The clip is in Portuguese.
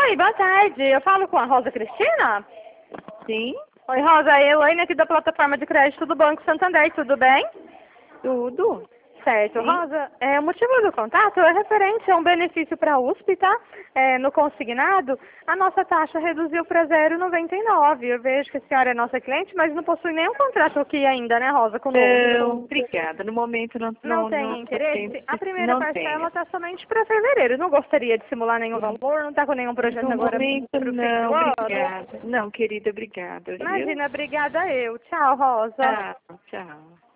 Oi, boa tarde. Eu falo com a Rosa Cristina? Sim, Oi, Rosa. Eu, Elaine, aqui da plataforma de crédito do Banco Santander. Tudo bem? tudo. Certo. Sim. Rosa, o motivo do contato é referente a um benefício para a USP, tá? No consignado, a nossa taxa reduziu para 0,99. Eu vejo que a senhora é nossa cliente, mas não possui nenhum contrato aqui ainda, né, Rosa, conosco? Não, obrigada. No momento Não tem interesse? A primeira não parcela tenho. está somente para fevereiro. Não gostaria de simular nenhum valor? Não está com nenhum projeto No agora momento para o fim não, do ano? obrigada. Não, querida, obrigada, viu? Imagina, obrigada eu. Tchau, Rosa. Tchau, tchau.